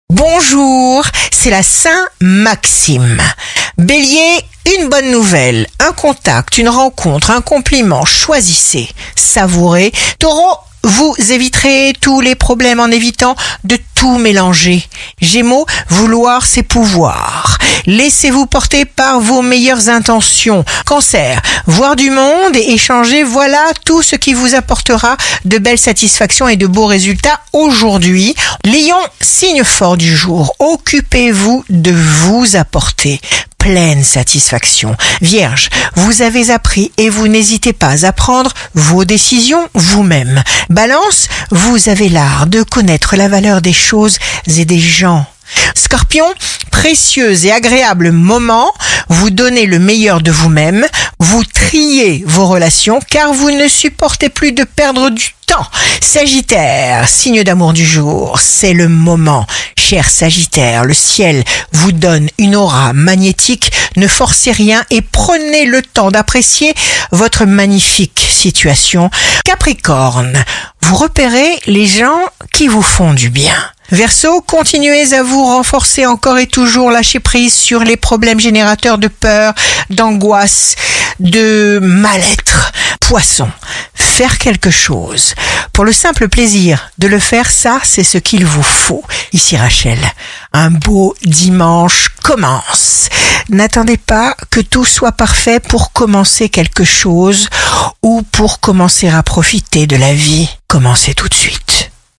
Bonjour, c'est la Saint-Maxime. Bélier, une bonne nouvelle, un contact, une rencontre, un compliment, choisissez, savourez. Taureau, vous éviterez tous les problèmes en évitant de tout mélanger. Gémeaux, vouloir c'est pouvoir. Laissez-vous porter par vos meilleures intentions. Cancer, voir du monde et échanger, voilà tout ce qui vous apportera de belles satisfactions et de beaux résultats aujourd'hui. Lion, signe fort du jour, occupez-vous de vous apporter pleine satisfaction. Vierge, vous avez appris et vous n'hésitez pas à prendre vos décisions vous-même. Balance, vous avez l'art de connaître la valeur des choses et des gens. Scorpion, précieux et agréable moment, vous donnez le meilleur de vous-même, vous triez vos relations car vous ne supportez plus de perdre du temps. Sagittaire, signe d'amour du jour, c'est le moment. Cher Sagittaire, le ciel vous donne une aura magnétique, ne forcez rien et prenez le temps d'apprécier votre magnifique situation. Capricorne, vous repérez les gens qui vous font du bien. Verseau, continuez à vous renforcer encore et toujours, lâcher prise sur les problèmes générateurs de peur, d'angoisse, de mal-être. Poisson, faire quelque chose. Pour le simple plaisir de le faire, ça, c'est ce qu'il vous faut. Ici Rachel, un beau dimanche commence. N'attendez pas que tout soit parfait pour commencer quelque chose ou pour commencer à profiter de la vie. Commencez tout de suite.